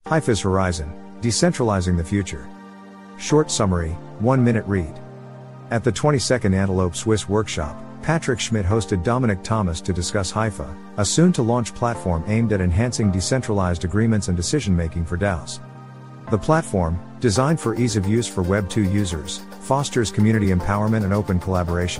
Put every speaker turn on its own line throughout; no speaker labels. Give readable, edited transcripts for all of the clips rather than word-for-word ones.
Haifa's Horizon, Decentralizing the Future. Short summary, 1-minute read. At the 22nd Antelope Swiss workshop, Patrick Schmidt hosted Dominic Thomas to discuss Haifa, a soon-to-launch platform aimed at enhancing decentralized agreements and decision-making for DAOs. The platform, designed for ease of use for Web2 users, fosters community empowerment and open collaboration.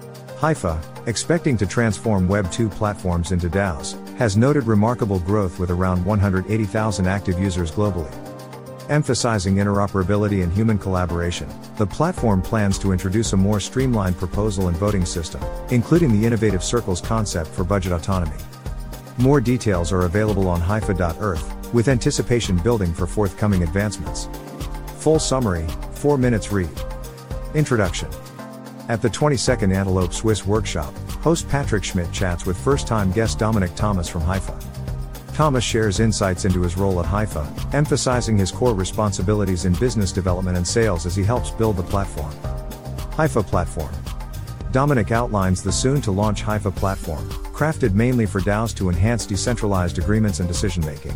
Haifa, expecting to transform Web2 platforms into DAOs, has noted remarkable growth with around 180,000 active users globally. Emphasizing interoperability and human collaboration, the platform plans to introduce a more streamlined proposal and voting system, including the innovative Circles concept for budget autonomy. More details are available on haifa.earth, with anticipation building for forthcoming advancements. Full summary, 4 minutes read. Introduction. At the 22nd Antelope Swiss workshop, host Patrick Schmidt chats with first-time guest Dominic Thomas from Haifa. Thomas shares insights into his role at Haifa, emphasizing his core responsibilities in business development and sales as he helps build the platform. Haifa Platform. Dominic outlines the soon-to-launch Haifa platform, crafted mainly for DAOs to enhance decentralized agreements and decision-making.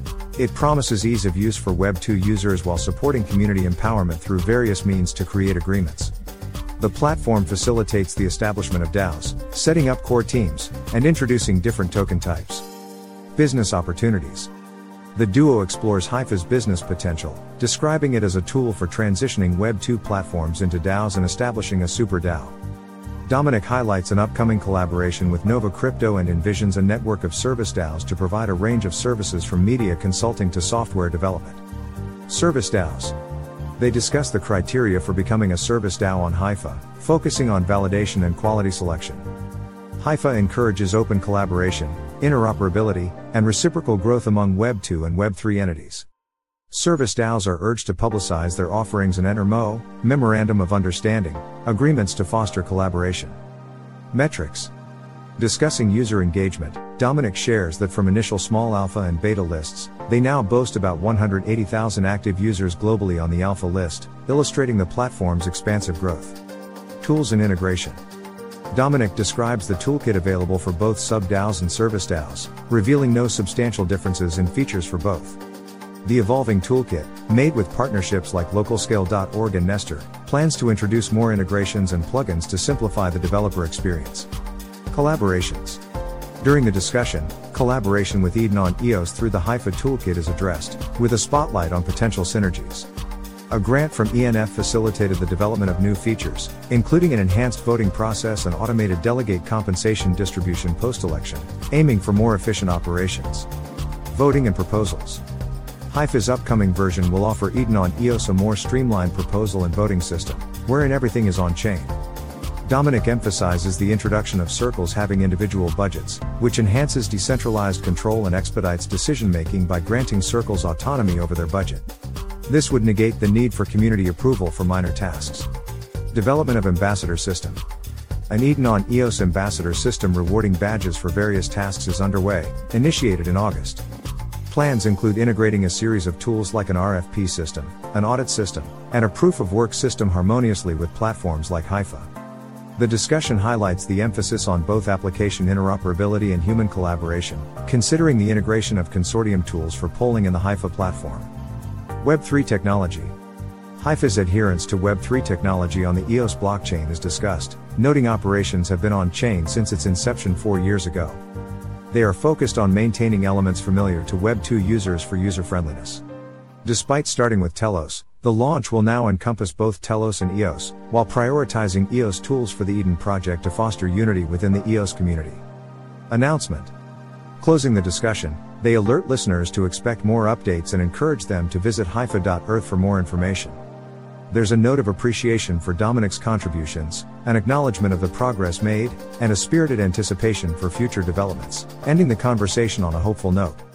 It promises ease of use for Web2 users while supporting community empowerment through various means to create agreements. The platform facilitates the establishment of DAOs, setting up core teams, and introducing different token types. Business opportunities. The duo explores Haifa's business potential, describing it as a tool for transitioning Web2 platforms into DAOs and establishing a super DAO. Dominic highlights an upcoming collaboration with Nova Crypto and envisions a network of service DAOs to provide a range of services from media consulting to software development. Service DAOs. They discuss the criteria for becoming a service DAO on Haifa, focusing on validation and quality selection. Haifa encourages open collaboration, interoperability, and reciprocal growth among Web2 and Web3 entities. Service DAOs are urged to publicize their offerings and enter Memorandum of Understanding, agreements to foster collaboration. Metrics. Discussing user engagement, Dominic shares that from initial small alpha and beta lists, they now boast about 180,000 active users globally on the alpha list, illustrating the platform's expansive growth. Tools and integration. Dominic describes the toolkit available for both sub-DAOs and service DAOs, revealing no substantial differences in features for both. The evolving toolkit, made with partnerships like localscale.org and Nestor, plans to introduce more integrations and plugins to simplify the developer experience. Collaborations. During the discussion, collaboration with Eden on EOS through the Haifa toolkit is addressed, with a spotlight on potential synergies. A grant from ENF facilitated the development of new features, including an enhanced voting process and automated delegate compensation distribution post-election, aiming for more efficient operations. Voting and proposals. Haifa's upcoming version will offer Eden on EOS a more streamlined proposal and voting system, wherein everything is on-chain. Dominic emphasizes the introduction of Circles having individual budgets, which enhances decentralized control and expedites decision-making by granting Circles autonomy over their budget. This would negate the need for community approval for minor tasks. Development of Ambassador System. An Eden on EOS Ambassador system rewarding badges for various tasks is underway, initiated in August. Plans include integrating a series of tools like an RFP system, an audit system, and a proof of work system harmoniously with platforms like Haifa. The discussion highlights the emphasis on both application interoperability and human collaboration, considering the integration of consortium tools for polling in the Haifa platform. Web3 technology. Haifa's adherence to Web3 technology on the EOS blockchain is discussed, noting operations have been on-chain since its inception 4 years ago. They are focused on maintaining elements familiar to Web2 users for user-friendliness. Despite starting with Telos, the launch will now encompass both Telos and EOS, while prioritizing EOS tools for the Eden project to foster unity within the EOS community. Announcement. Closing the discussion, they alert listeners to expect more updates and encourage them to visit haifa.earth for more information. There's a note of appreciation for Dominic's contributions, an acknowledgement of the progress made, and a spirited anticipation for future developments, ending the conversation on a hopeful note.